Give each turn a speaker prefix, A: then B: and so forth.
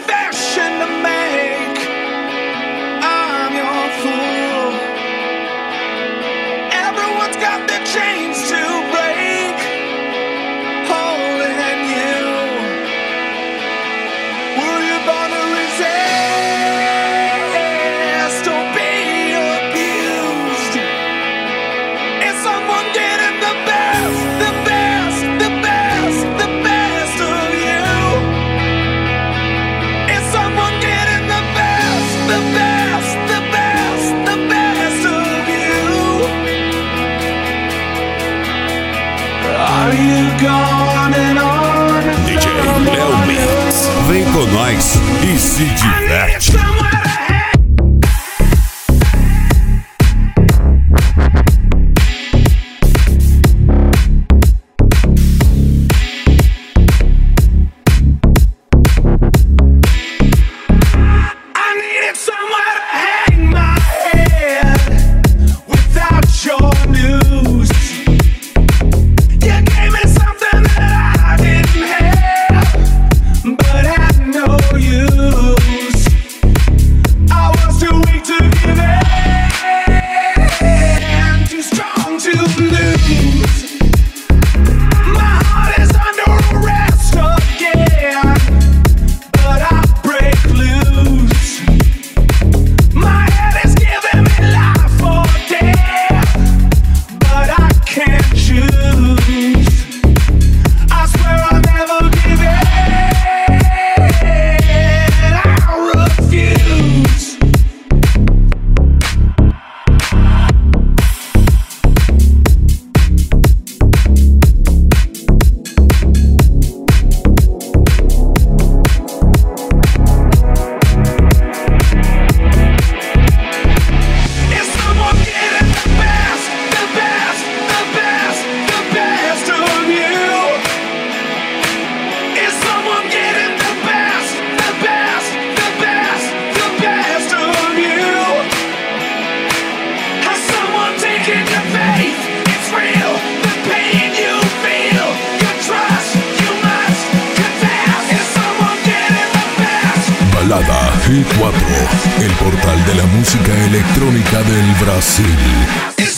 A: confession to make. I'm your fool. Everyone's got their chains to break, holding you. Were you born to resist or be abused? Is someone getting the best, the best, the best, the best of you? Is someone getting the best, the best, the best, the best of you? Are you gone and on?
B: DJ Léo Mendes, vem com nós e se diverte.
C: Balada G4, el portal de la música electrónica del Brasil.